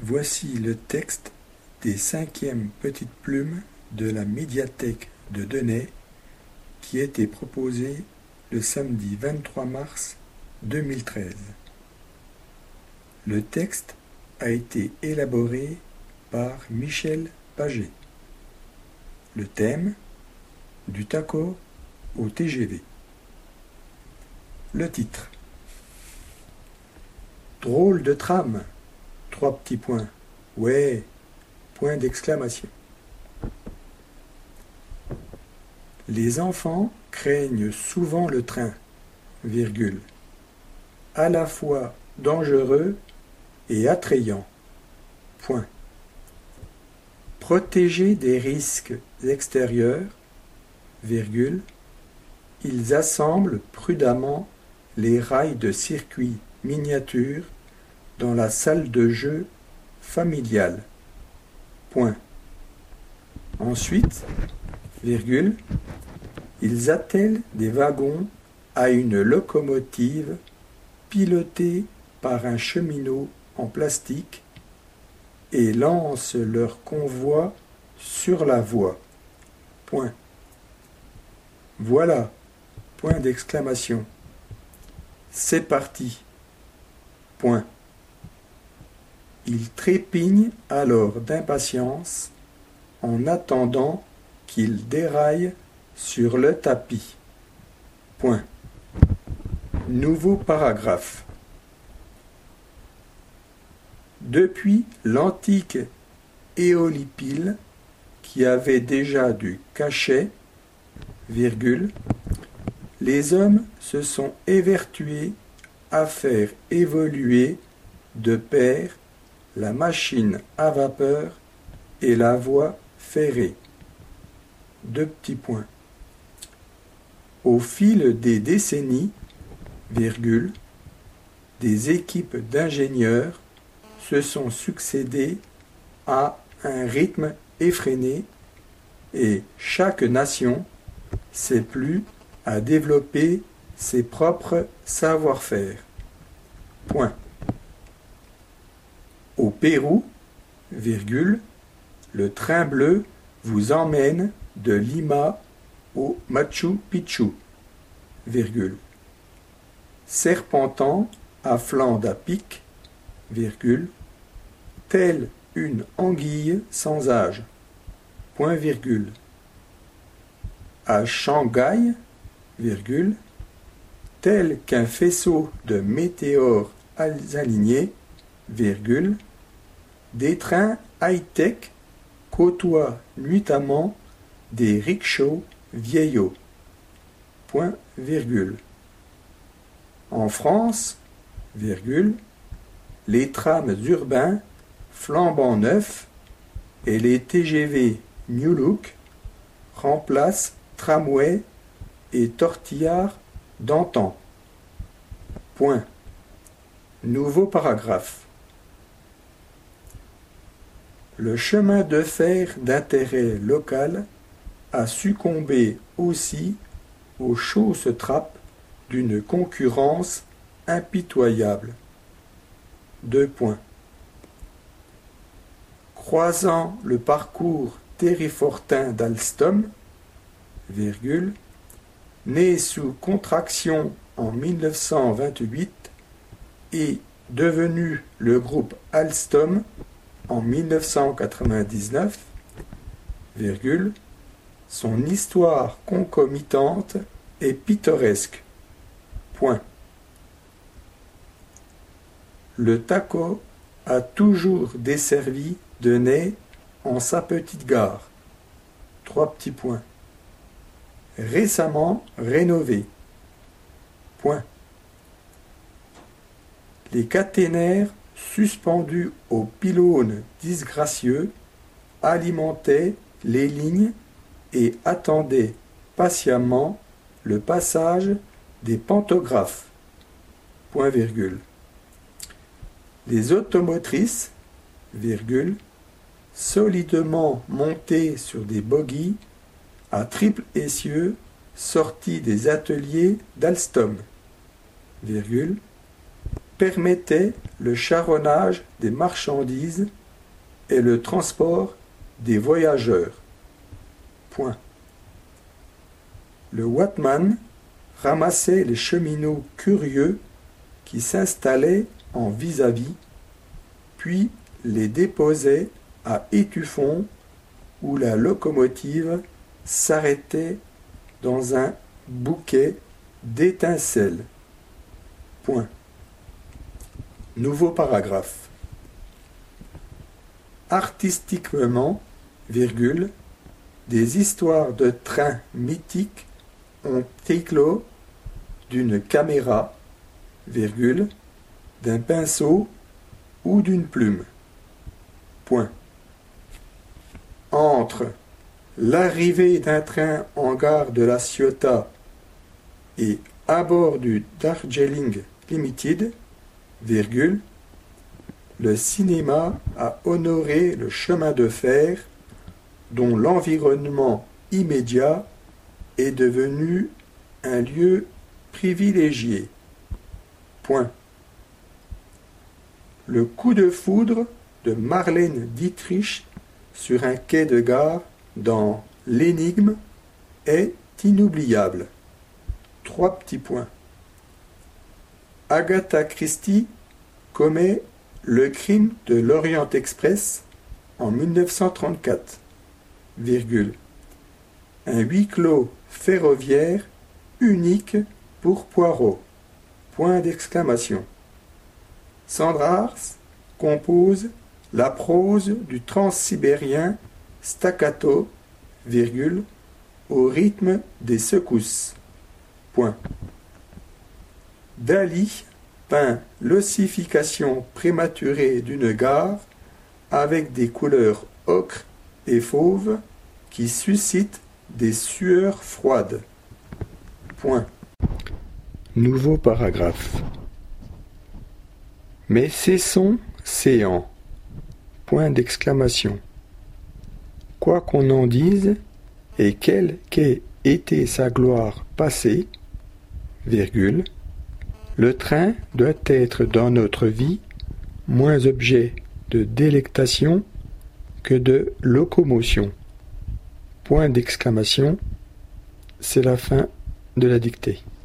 Voici le texte des 5e petites plumes de la médiathèque de Denay qui était proposé le samedi 23 mars 2013. Le texte a été élaboré par Michel Paget. Le thème: du taco au TGV. Le titre: drôle de tram, 3 petits points. Ouais, point d'exclamation. Les enfants craignent souvent le train, virgule, à la fois dangereux et attrayant. Point. Protégés des risques extérieurs, virgule, ils assemblent prudemment les rails de circuit miniature dans la salle de jeu familiale. Point. Ensuite, virgule, ils attellent des wagons à une locomotive pilotée par un cheminot en plastique et lancent leur convoi sur la voie. Point. Voilà, point d'exclamation. C'est parti. Point. Ils trépignent alors d'impatience en attendant qu'ils déraillent sur le tapis. Point. Nouveau paragraphe. Depuis l'antique Éolipile, qui avait déjà du cachet, virgule, les hommes se sont évertués à faire évoluer de pair la machine à vapeur et la voie ferrée. 2 petits points. Au fil des décennies, virgule, des équipes d'ingénieurs se sont succédé à un rythme effréné et chaque nation s'est plu à développer ses propres savoir-faire. Point. Au Pérou, virgule, le train bleu vous emmène de Lima au Machu Picchu, virgule. Serpentant à flanc à pic, virgule, telle une anguille sans âge, point virgule. À Shanghai, virgule, tel qu'un faisceau de météores alignés, virgule, des trains high-tech côtoient nuitamment des rickshaws vieillots, point virgule. En France, virgule, les trams urbains flambant neufs et les TGV New Look remplacent tramways et tortillards d'antan. Point. Nouveau paragraphe. Le chemin de fer d'intérêt local a succombé aussi aux chausses-trappes d'une concurrence impitoyable. 2 points. Croisant le parcours terrifortin d'Alstom, virgule, né sous contraction en 1928 et devenu le groupe Alstom en 1999, virgule, son histoire concomitante est pittoresque. Point. Le taco a toujours desservi Denay en sa petite gare. 3 petits points. Récemment rénové. Point. Les caténaires suspendus aux pylônes disgracieux alimentaient les lignes et attendaient patiemment le passage des pantographes. Point virgule. Les automotrices, virgule, solidement montées sur des bogies à triple essieu sortis des ateliers d'Alstom, virgule, permettait le charronnage des marchandises et le transport des voyageurs. Point. Le Watman ramassait les cheminots curieux qui s'installaient en vis-à-vis, puis les déposait à Étueffont où la locomotive s'arrêtait dans un bouquet d'étincelles. Point. Nouveau paragraphe. Artistiquement, virgule, des histoires de trains mythiques ont éclos d'une caméra, virgule, d'un pinceau ou d'une plume. Point. Entre l'arrivée d'un train en gare de la Ciotat et à bord du Darjeeling Limited, virgule, le cinéma a honoré le chemin de fer dont l'environnement immédiat est devenu un lieu privilégié. Point. Le coup de foudre de Marlène Dietrich sur un quai de gare dans L'Énigme est inoubliable. 3 petits points. Agatha Christie commet le crime de l'Orient Express en 1934, virgule. Un huis clos ferroviaire unique pour Poirot. Point d'exclamation. Sandrars compose la prose du transsibérien staccato, virgule, au rythme des secousses. Point. Dali peint l'ossification prématurée d'une gare avec des couleurs ocre et fauve qui suscitent des sueurs froides. Point. Nouveau paragraphe. Mais cessons séant. Point d'exclamation. Quoi qu'on en dise, et quelle qu'ait été sa gloire passée, virgule, le train doit être dans notre vie moins objet de délectation que de locomotion. Point d'exclamation. C'est la fin de la dictée.